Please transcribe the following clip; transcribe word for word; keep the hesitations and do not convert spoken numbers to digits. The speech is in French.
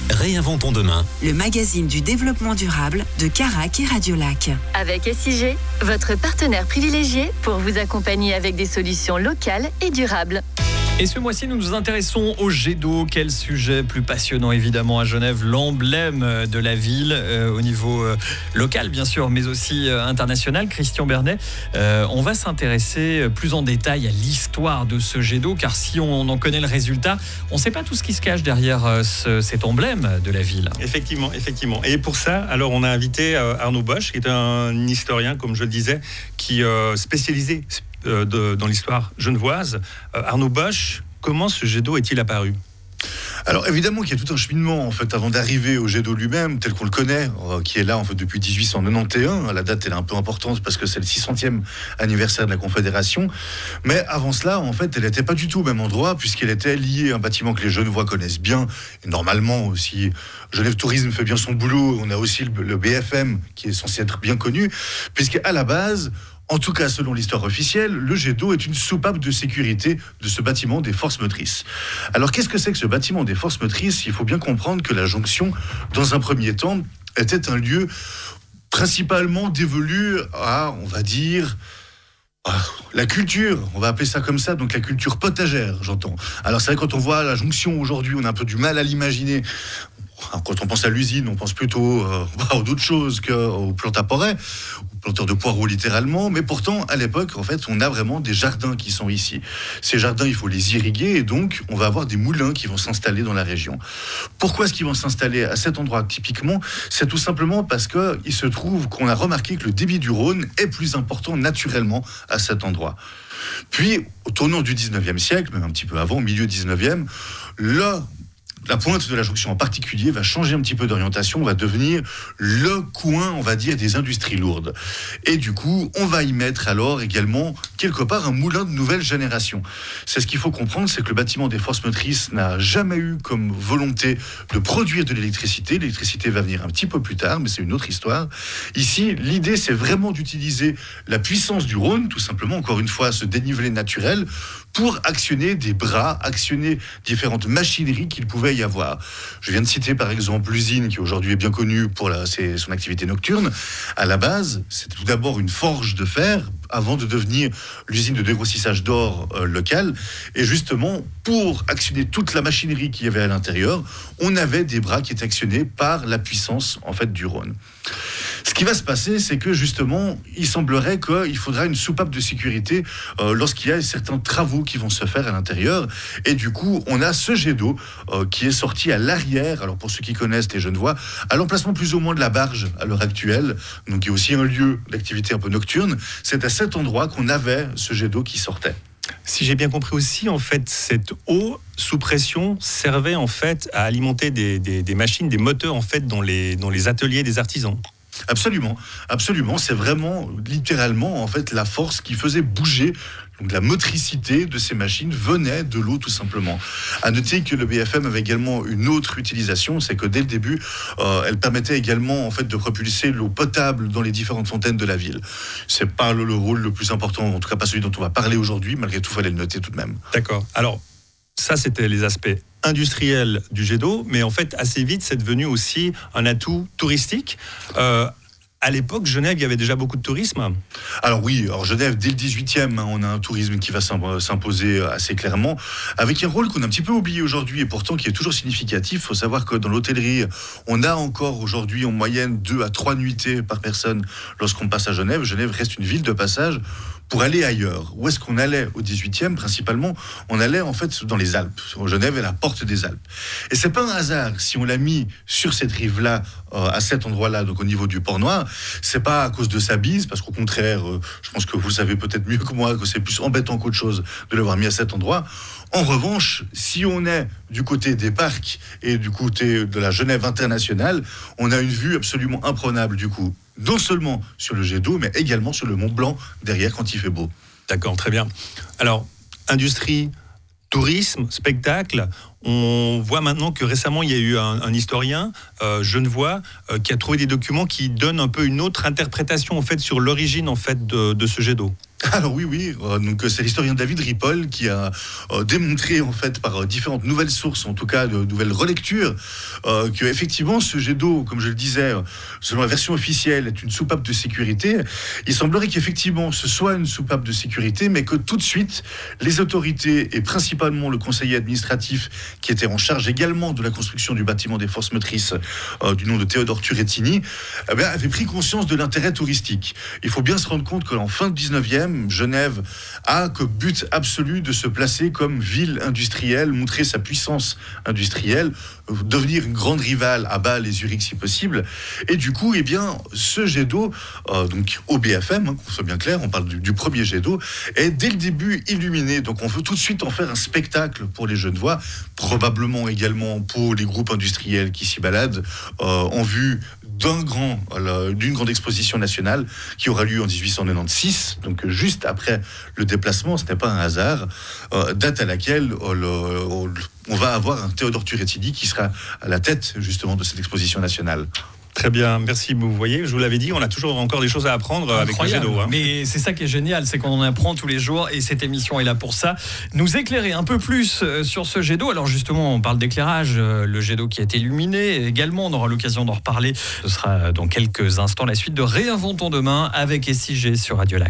Réinventons demain. Le magazine du développement durable de Carac et Radiolac. Avec S I G, votre partenaire privilégié pour vous accompagner avec des solutions locales et durables. Et ce mois-ci, nous nous intéressons au jet d'eau. Quel sujet plus passionnant, évidemment, à Genève, l'emblème de la ville, euh, au niveau euh, local, bien sûr, mais aussi euh, international. Christian Bernet, euh, on va s'intéresser plus en détail à l'histoire de ce jet d'eau, car si on en connaît le résultat, on ne sait pas tout ce qui se cache derrière euh, ce, cet emblème de la ville. Effectivement, effectivement. Et pour ça, alors, on a invité euh, Arnaud Bosch, qui est un historien, comme je le disais, qui euh, spécialisé euh, de, dans l'histoire genevoise. Euh, Arnaud Bosch, comment ce jet d'eau est-il apparu ? Alors évidemment qu'il y a tout un cheminement en fait avant d'arriver au jet d'eau lui-même tel qu'on le connaît, euh, qui est là en fait depuis dix-huit cent quatre-vingt-onze. La date elle est un peu importante parce que c'est le six centième anniversaire de la Confédération. Mais avant cela, en fait, elle n'était pas du tout au même endroit puisqu'elle était liée à un bâtiment que les Genevois connaissent bien. Et normalement aussi, Genève Tourisme fait bien son boulot. On a aussi le, le B F M qui est censé être bien connu, puisqu'à la base, en tout cas, selon l'histoire officielle, le jet d'eau est une soupape de sécurité de ce bâtiment des forces motrices. Alors, qu'est-ce que c'est que ce bâtiment des forces motrices ? Il faut bien comprendre que la jonction, dans un premier temps, était un lieu principalement dévolu à, on va dire, à la culture, on va appeler ça comme ça, donc la culture potagère, j'entends. Alors, c'est vrai, quand on voit la jonction aujourd'hui, on a un peu du mal à l'imaginer. Alors, quand on pense à l'usine, on pense plutôt euh, à d'autres choses qu'aux plantes à poirets, aux planteurs de poireaux littéralement. Mais pourtant, à l'époque, en fait, on a vraiment des jardins qui sont ici. Ces jardins, il faut les irriguer et donc, on va avoir des moulins qui vont s'installer dans la région. Pourquoi est-ce qu'ils vont s'installer à cet endroit typiquement ? C'est tout simplement parce qu'il se trouve qu'on a remarqué que le débit du Rhône est plus important naturellement à cet endroit. Puis, au tournant du dix-neuvième siècle, même un petit peu avant, au milieu dix-neuvième, là, la pointe de la jonction en particulier va changer un petit peu d'orientation, va devenir le coin, on va dire, des industries lourdes. Et du coup, on va y mettre alors également, quelque part, un moulin de nouvelle génération. C'est ce qu'il faut comprendre, c'est que le bâtiment des forces motrices n'a jamais eu comme volonté de produire de l'électricité. L'électricité va venir un petit peu plus tard, mais c'est une autre histoire. Ici, l'idée, c'est vraiment d'utiliser la puissance du Rhône, tout simplement, encore une fois, ce dénivelé naturel, pour actionner des bras, actionner différentes machineries qu'il pouvait y avoir. Je viens de citer par exemple l'usine qui aujourd'hui est bien connue pour la, ses, son activité nocturne. À la base, c'était tout d'abord une forge de fer avant de devenir l'usine de dégrossissage d'or euh, locale. Et justement, pour actionner toute la machinerie qu'il y avait à l'intérieur, on avait des bras qui étaient actionnés par la puissance en fait du Rhône. Ce qui va se passer, c'est que justement, il semblerait qu'il faudra une soupape de sécurité euh, lorsqu'il y a certains travaux qui vont se faire à l'intérieur. Et du coup, on a ce jet d'eau euh, qui est sorti à l'arrière. Alors pour ceux qui connaissent les Genevois, à l'emplacement plus ou moins de la barge à l'heure actuelle, donc qui est aussi un lieu d'activité un peu nocturne. C'est à cet endroit qu'on avait ce jet d'eau qui sortait. Si j'ai bien compris aussi, en fait, cette eau sous pression servait en fait à alimenter des, des, des machines, des moteurs en fait dans les, dans les ateliers des artisans. Absolument, absolument. C'est vraiment, littéralement, en fait, la force qui faisait bouger. Donc la motricité de ces machines venait de l'eau tout simplement. À noter que le B F M avait également une autre utilisation, c'est que dès le début, euh, elle permettait également en fait de propulser l'eau potable dans les différentes fontaines de la ville. C'est pas le, le rôle le plus important, en tout cas pas celui dont on va parler aujourd'hui. Malgré tout, il fallait le noter tout de même. D'accord. Alors ça, c'était les aspects industriels du jet d'eau, mais en fait assez vite, c'est devenu aussi un atout touristique. Euh, À l'époque, Genève, il y avait déjà beaucoup de tourisme. Alors oui, alors Genève, dès le dix-huitième, hein, on a un tourisme qui va s'imposer assez clairement, avec un rôle qu'on a un petit peu oublié aujourd'hui et pourtant qui est toujours significatif. Il faut savoir que dans l'hôtellerie, on a encore aujourd'hui en moyenne deux à trois nuitées par personne lorsqu'on passe à Genève. Genève reste une ville de passage pour aller ailleurs. Où est-ce qu'on allait au dix-huitième principalement ? On allait en fait dans les Alpes. Genève est la porte des Alpes. Et c'est pas un hasard si on l'a mis sur cette rive-là, euh, à cet endroit-là, donc au niveau du Port Noir. C'est pas à cause de sa bise, parce qu'au contraire, euh, je pense que vous le savez peut-être mieux que moi, que c'est plus embêtant qu'autre chose de l'avoir mis à cet endroit. En revanche, si on est du côté des parcs et du côté de la Genève internationale, on a une vue absolument imprenable du coup. Non seulement sur le jet d'eau, mais également sur le Mont Blanc derrière quand il fait beau. D'accord, très bien. Alors, industrie, tourisme, spectacle, on voit maintenant que récemment, il y a eu un, un historien euh, genevois euh, qui a trouvé des documents qui donnent un peu une autre interprétation en fait, sur l'origine en fait, de, de ce jet d'eau. Alors oui, oui, euh, donc c'est l'historien David Ripoll qui a euh, démontré en fait par euh, différentes nouvelles sources, en tout cas de nouvelles relectures, euh, que effectivement ce jet d'eau, comme je le disais, euh, selon la version officielle, est une soupape de sécurité. Il semblerait qu'effectivement ce soit une soupape de sécurité, mais que tout de suite les autorités et principalement le conseiller administratif qui était en charge également de la construction du bâtiment des forces motrices euh, du nom de Théodore Turrettini, eh bien, avait pris conscience de l'intérêt touristique. Il faut bien se rendre compte qu'en fin de dix-neuvième, Genève a comme but absolu de se placer comme ville industrielle, montrer sa puissance industrielle, devenir une grande rivale à Bâle et Zurich si possible. Et du coup, eh bien, ce jet d'eau, euh, donc au B F M, hein, qu'on soit bien clair, on parle du, du premier jet d'eau, est dès le début illuminé. Donc on veut tout de suite en faire un spectacle pour les Genevois, probablement également pour les groupes industriels qui s'y baladent, euh, en vue d'un grand, d'une grande exposition nationale qui aura lieu en dix-huit cent quatre-vingt-seize, donc juste après le déplacement, ce n'est pas un hasard, euh, date à laquelle euh, le, on va avoir un Théodore Turrettini qui sera à la tête justement de cette exposition nationale. Très bien, merci. Vous voyez, je vous l'avais dit, on a toujours encore des choses à apprendre avec le jet d'eau. Hein. Mais c'est ça qui est génial, c'est qu'on en apprend tous les jours et cette émission est là pour ça. Nous éclairer un peu plus sur ce jet d'eau. Alors justement, on parle d'éclairage, le jet d'eau qui a été illuminé. Également, on aura l'occasion d'en reparler. Ce sera dans quelques instants la suite de Réinventons demain avec S I G sur Radio Lac.